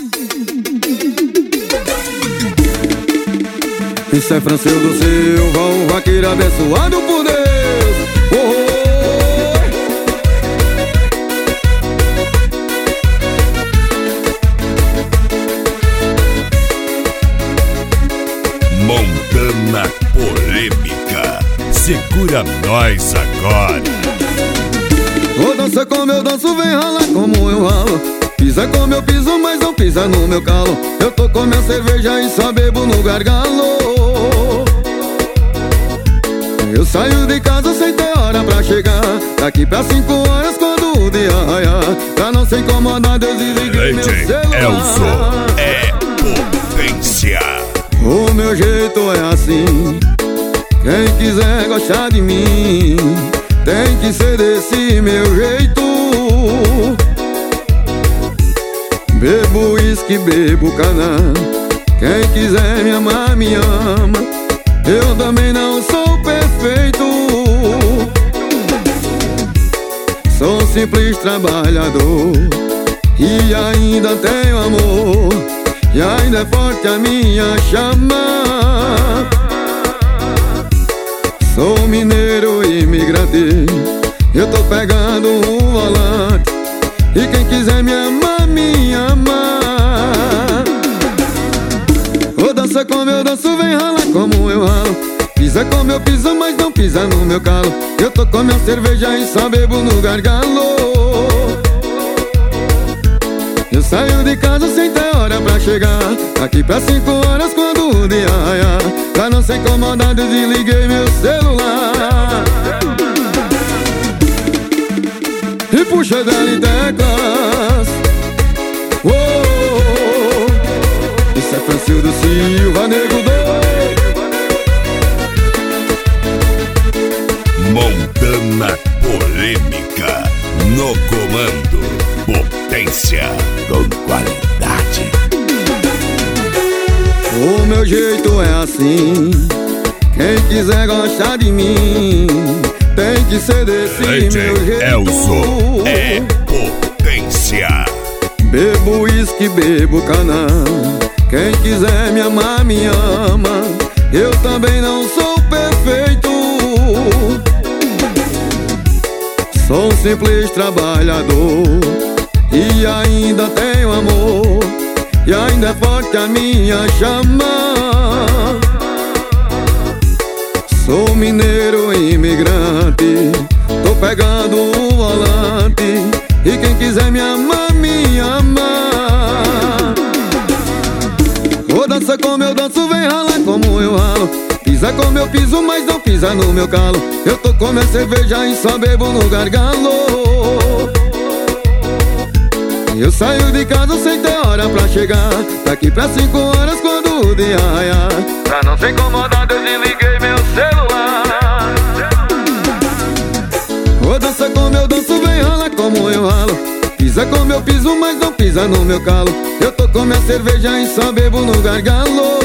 Isso é Francildo Silva, um vaqueiro abençoado por Deus. Oh, Montana Polêmica, segura nós agora. Vou dançar como eu danço, vem ralar como eu ralo. Pisa como eu piso, mas não pisa no meu calo. Eu tô com minha cerveja e só bebo no gargalo. Eu saio de casa sem ter hora pra chegar. Daqui pra 5 horas quando o dia raiar. Pra não ser incomodado eu desliguei meu celular. Elzo é potência. O meu jeito é assim. Quem quiser gostar de mim tem que ser desse meu jeito. Bebo uísque, bebo caná. Quem quiser me amar, me ama. Eu também não sou perfeito. Sou um simples trabalhador e ainda tenho amor. E ainda é forte a minha chama. Sou mineiro imigrante. Eu tô pegando um volante. E quem quiser me amar, me ama. Ou dança como eu danço, vem ralar como eu ralo. Pisa como eu piso, mas não pisa no meu calo. Eu tô com minha cerveja e só bebo no gargalo. Eu saio de casa sem ter hora pra chegar. Daqui pra 5 horas quando o dia raiar. Pra não ser incomodado eu desliguei meu celular. E puxa dela em teclas. Oh, oh, oh. Isso é Francildo Silva, nego doido. Montana Polêmica no comando. Potência com qualidade. O meu jeito é assim. Quem quiser gostar de mim tem que ser desse meu jeito. Elzo é potência. Bebo uísque, bebo caná. Quem quiser me amar, me ama. Eu também não sou perfeito. Sou um simples trabalhador e ainda tenho amor. E ainda é forte a minha chama. Sou mineiro imigrante. Tô pegando um volante. E quem quiser me amar, me ama. Ou dança como eu danço, vem ralar como eu ralo. Pisa como eu piso, mas não pisa no meu calo. Eu tô com minha cerveja e só bebo no gargalo. Eu saio de casa sem ter hora pra chegar. Daqui pra 5 horas quando o dia raiar. Pra não ser incomodado eu desliguei meu celular. Ou dança como eu danço, vem ralar como eu ralo. Pisa como eu piso, mas não pisa no meu calo. Eu tô com minha cerveja e só bebo no gargalo.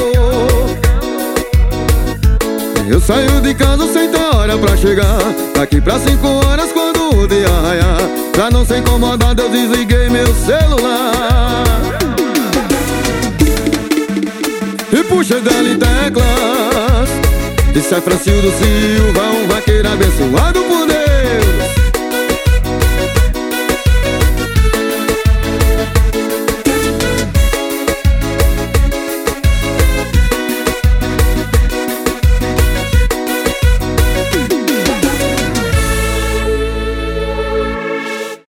Eu saio de casa sem ter hora pra chegar. Daqui pra 5 horas quando o dia raiar. Pra não ser incomodado eu desliguei meu celular. E puxei dela em teclas. Isso é Francildo Silva, um vaqueiro abençoado por Deus.